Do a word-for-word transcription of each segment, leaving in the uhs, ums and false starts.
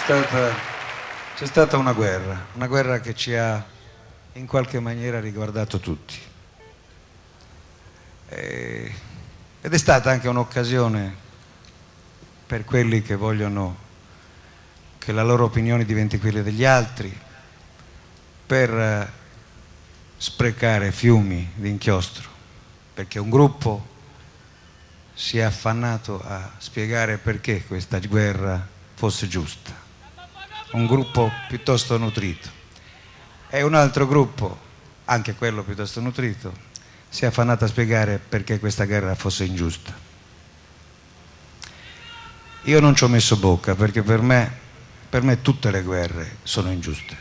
stata, c'è stata una guerra, una guerra che ci ha in qualche maniera riguardato tutti. E, ed è stata anche un'occasione per quelli che vogliono che la loro opinione diventi quella degli altri, per sprecare fiumi di inchiostro, perché un gruppo si è affannato a spiegare perché questa guerra fosse giusta, un gruppo piuttosto nutrito, e un altro gruppo, anche quello piuttosto nutrito, si è affannato a spiegare perché questa guerra fosse ingiusta. Io non ci ho messo bocca, perché per me, per me tutte le guerre sono ingiuste.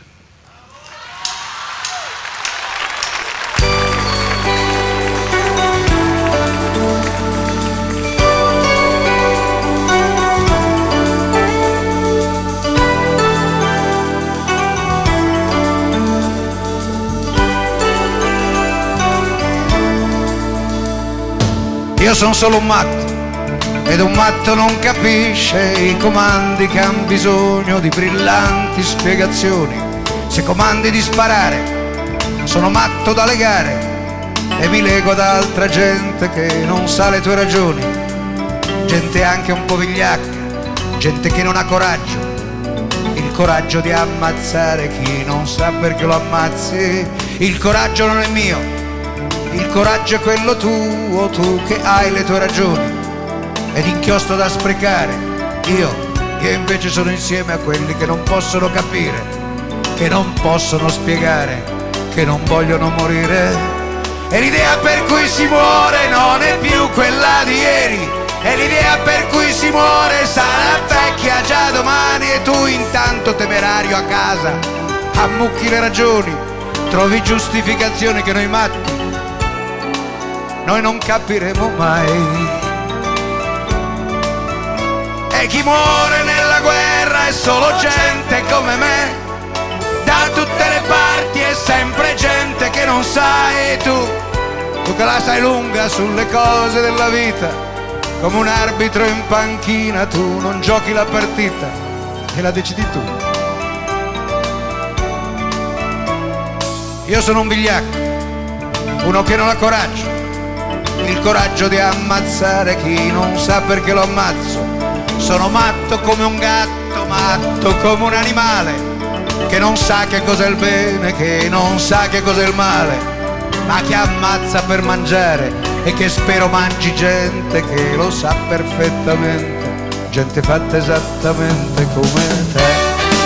Io sono solo un matto, ed un matto non capisce i comandi che han bisogno di brillanti spiegazioni. Se comandi di sparare, sono matto da legare e mi lego ad altra gente che non sa le tue ragioni. Gente anche un po' vigliacca, gente che non ha coraggio, il coraggio di ammazzare chi non sa perché lo ammazzi. Il coraggio non è mio, il coraggio è quello tuo, tu che hai le tue ragioni ed inchiostro da sprecare. Io, io invece sono insieme a quelli che non possono capire, che non possono spiegare, che non vogliono morire. E l'idea per cui si muore non è più quella di ieri, e l'idea per cui si muore sarà vecchia già domani. E tu intanto temerario a casa ammucchi le ragioni, trovi giustificazioni che noi matti noi non capiremo mai. E chi muore nella guerra è solo gente come me, da tutte le parti è sempre gente che non sa. E tu, tu che la sai lunga sulle cose della vita, come un arbitro in panchina, tu non giochi la partita e la decidi tu. Io sono un vigliacco, uno che non ha coraggio, il coraggio di ammazzare chi non sa perché lo ammazzo. Sono matto come un gatto, matto come un animale che non sa che cos'è il bene, che non sa che cos'è il male, ma che ammazza per mangiare e che spero mangi gente che lo sa perfettamente, gente fatta esattamente come te.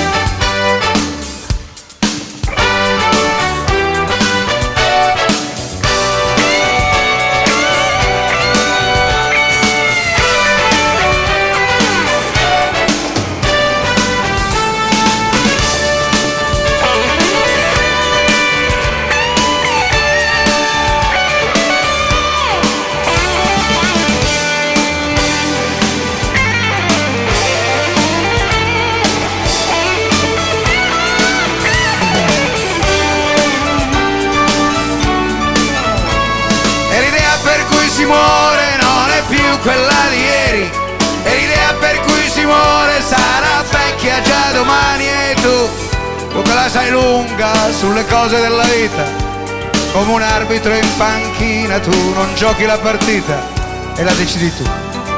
Si muore non è più quella di ieri, e l'idea per cui si muore sarà vecchia già domani. E tu, tu che la sai lunga sulle cose della vita, come un arbitro in panchina, tu non giochi la partita e la decidi tu.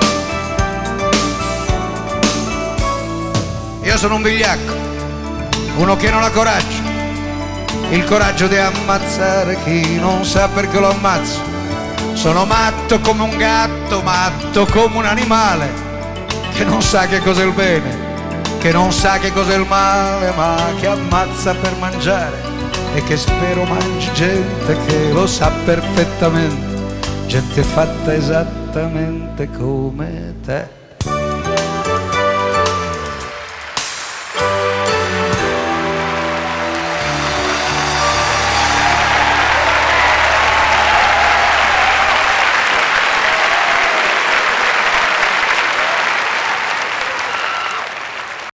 Io sono un vigliacco, uno che non ha coraggio, il coraggio di ammazzare chi non sa perché lo ammazzo. Sono matto come un gatto, matto come un animale che non sa che cos'è il bene, che non sa che cos'è il male, ma che ammazza per mangiare e che spero mangi gente che lo sa perfettamente, gente fatta esattamente come te.